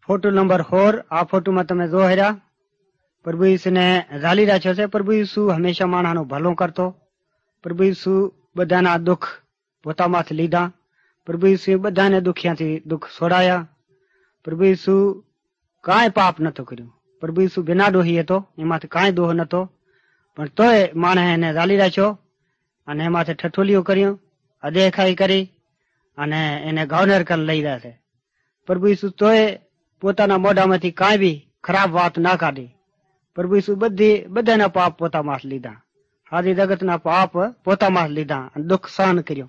Photo number 4 आ photo में तमे जो हेरा प्रभु यीशु ने जाली राख्यो छे। प्रभु यीशु हमेशा माणसानो भलो करतो। प्रभु यीशु बधाना दुख पोता माथे लीधा। प्रभु यीशु बधाने दुखियाथी दुख छोड़ाया। प्रभु यीशु कांई पाप नतो कर्यो। प्रभु यीशु बिना डोही हतो, एमांथी कांई दोह नतो, पण तोय माणसे एने जाली राख्यो अने एमांथी ठठोलियो कर्यो, अदेखाई करी अने एने गवर्नर कर लई रह्या छे। प्रभु यीशु तोय पोताना मोढामांथी कांई बी खराब वात ना काढी। प्रभु यीशु बधाना पाप पोता माथे लीधा। हारी जगतना पाप पोता माथे लीधा अने दुख सहन कर्यो।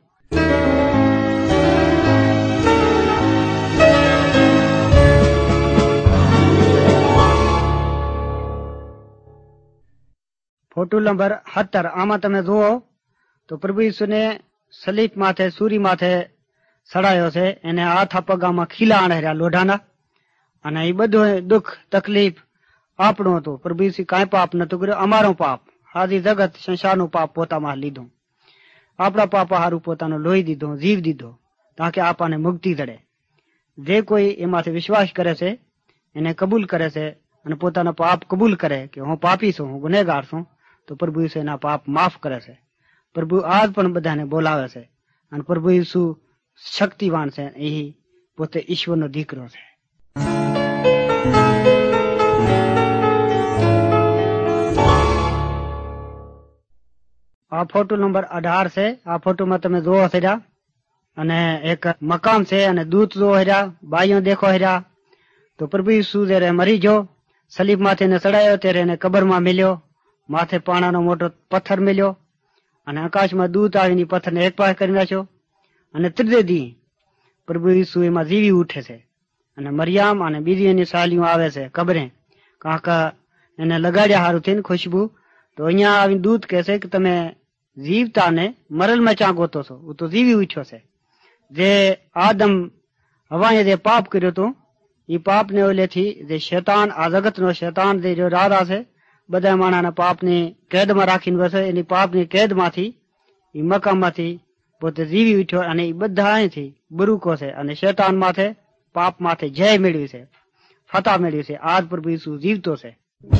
फोटो नंबर 70 आमा तमे जुओ तो प्रभु यीशु ने सलीब माथे सूरी माथे सड़ायो छे। एने हाथ पगामां खीला आणेर्या लोढाना अने ई बधो दुख तकलीफ आपणो हतो। प्रभु यीशु कांई पाप नतो कर्यो, अमारो पाप आदि जगत संसारनो पाप पोता मां लीधो। आपणा पाप हारू पोतानो लोही दीधो, जीव दीधो, ताकि आपने मुक्ति जड़े। जे कोई एमांथी विश्वास करे छे, एने कबूल करे छे अने पोतानो पाप कबूल करे कि हूँ पापी छूं, हूँ गुનેગાર छूं, तो प्रभु यीशु एना पाप माफ करे छे। प्रभु आज पण बधाने बोलावे छे अने प्रभु यीशु शक्तिवान छे। ई पोते ईश्वरनो दीकरो छे। आ फोटो नंबर 18 से आ फोटो में तमे जो हेरा अने एक मकाम से अने दूत जो हेरा बाइयों देखो हेरा। तो प्रभु यीशु जरे मरी गयो, सलीब माथे ने चढ़ायो त्यारे ने कबर में मिल्यो, माथे पाणानो मोटो पत्थर मिल्यो अने आकाश में दूत आवीने पत्थर ने एक पास करी नाख्यो अने त्रीजे दी प्रभु यीशु एमां जीवी उठे छे अने मरियम अने बीजी एनी सालियों आवे छे कबरे काका एने लगाड्या हारू थईने खुशबू। तो अहींया आवीने दूत कहे छे कि तमे जीवता ने मरल में चा गोतो छो, वो तो जीवी उठ्यो छे। जे आदम हवाए जे पाप कर्यो तो ई पाप ने ओले थी जे शैतान आ जगत नो शैतान जे जो राजा छे बधा माणसने पापनी कैद में राखीने बसे। एनी पापनी कैद मांथी ई मकाम मांथी पोते जीवी उठ्यो अने ई बधाएथी बरूको छे अने शैतान माथे पाप माथे जय मेळवी छे, फतह मेळवी छे। आज प्रभु यीशु जीवतो छे।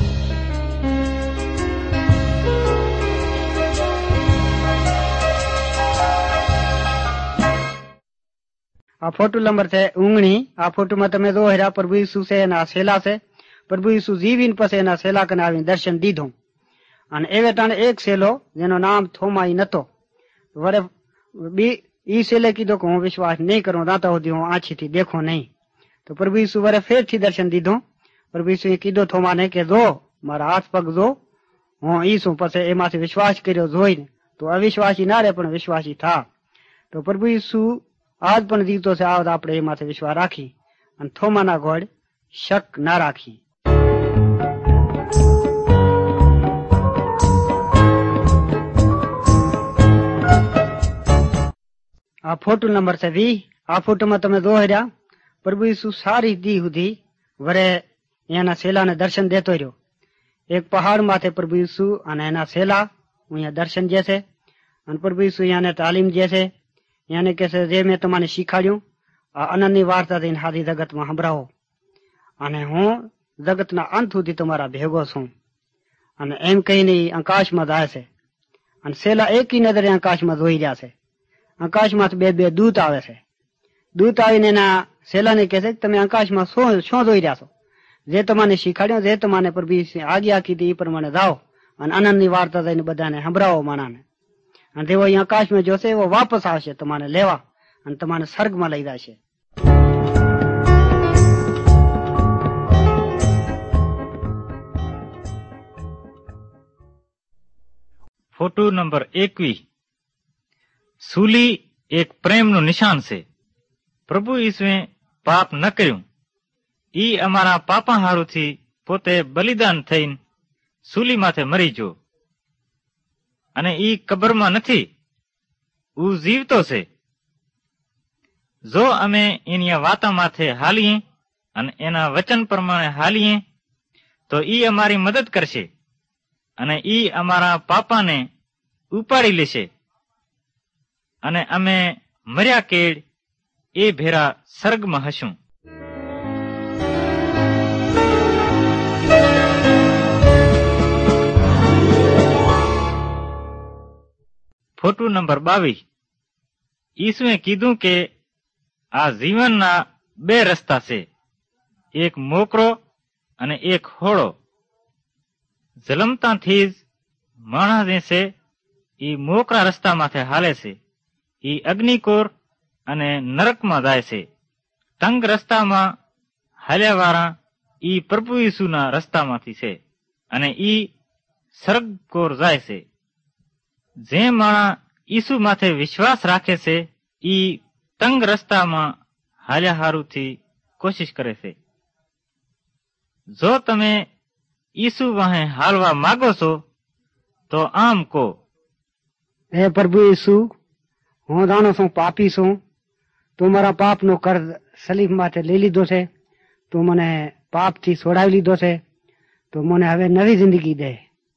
आ फोटो नंबर छे ऊंगणी। आ फोटो में तमे जो हेरा प्रभु यीशु से एना सेला से। प्रभु यीशु जीवीन पछी एना सेला कने आवीने दर्शन दीधो अने एवे टाणे एक सेलो जेनो नाम थोमाई नतो वरे बी ई सेले कीधो कि हूँ विश्वास नहीं करूं, दाता होदी हूँ आँखी थी देखो नहीं। तो प्रभु यीशु वरे फेर थी दर्शन दीधो। प्रभु यीशु कीधो थोमा ने के जो मारा हाथ पग जो हूँ ई छूं। पछी एमांथी विश्वास कर्यो जोईने तो अविश्वासी ना रे पण विश्वासी था। तो प्रभु यीशु आज पण जीवतो छे। आज आपणे एमांथी विश्वास राखी अने थोमाना घोड़ शक ना राखी। आ फोटो नंबर छे 20। आ फोटो में तमे जो हेरा प्रभु यीशु सारी दी हुदी वरे एना सेला ने दर्शन देतो रह्यो। एक पहाड़ माथे प्रभु यीशु अने एना सेला अहींया दर्शन जे छे अने प्रभु यीशु याने तालीम जे छे। याने कहे जे मैं तमाने शीखाड्યું आ अनंतनी वार्ता थईने हारी जगत में संभळावो अने हूँ जगतना अंत सुधी तमारा भेगो छूं। अने एम कहीने आकाश में जाय छे अने सेला एक ही नजरे आकाश में जोई रह्या छे। आकाश में बे दूत आवे छे। दूत आवीने एना सेला ने कहे तमे आकाश में शों जोई रह्या छो? जे तमाने शीखाड्યું, जे तमाने प्रभु यीशुए आज्ञा कीधी ए प्रमाणे जाओ अने अनंतनी वार्ता थईने बधाने संभळावो माणाने। अने जेवो अहीं आकाश में जोशे वो वापस आवशे तमाने लेवा अने तमाने स्वर्ग में लई जाशे। फोटो नंबर 21 सूली एक प्रेमનું નિશાન છે। પ્રભુ ઈસુએ પાપ ન કર્યું। ઈ અમારા પાપા હારુથી પોતે બલિદાન થઈને सूली માથે મરી ગયો અને ઈ કબરમાં નથી, ऊ જીવતો છે। જો અમે એની વાતા માથે હાલીએ અને એના વચન પ્રમાણે હાલીએ તો ઈ અમારી મદદ કરશે અને ઈ અમારા પાપાને ઉપાડી લેશે અને અમે મર્યા કેડ એ ભેરા સ્વર્ગમાં હશું। ફોટો નંબર 22 ઈસુએ કીધું કે આ જીવનના બે રસ્તા છે, એક મોકરો અને એક હોળો. જલમતાથી જ માણસ જે છે એ મોકરા રસ્તામાંથી હાલે છે, એ અગ્નિકોર અને નરકમાં જાય છે. તંગ રસ્તામાં હાલ્યાવાળા ઈ પ્રભુ ઈસુના રસ્તામાંથી છે અને ઈ સ્વર્ગકોર જાય છે. જે માણસ ઈસુ માથે વિશ્વાસ રાખે છે ઈ તંગ રસ્તામાં હાલ્યા હારુથી કોશિશ કરે છે. જો તમે ઈસુ વાહે હાલવા માગો છો તો આમ કહો, હે પ્રભુ ઈસુ, હું જાણું છું પાપી છું. તું મારા પાપનો કર્જ સલીબ માથે લઈ લીધો છે. તું મને પાપથી છોડાવી લીધો છે. તો મને હવે નવી જિંદગી દે.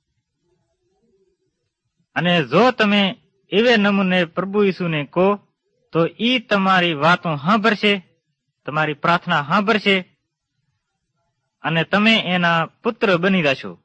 અને જો તમે એવે નમૂને પ્રભુ ઈસુને કહો તો ઈ તમારી વાતો સાંભળશે, તમારી પ્રાર્થના સાંભળશે અને તમે એના પુત્ર બની જશો.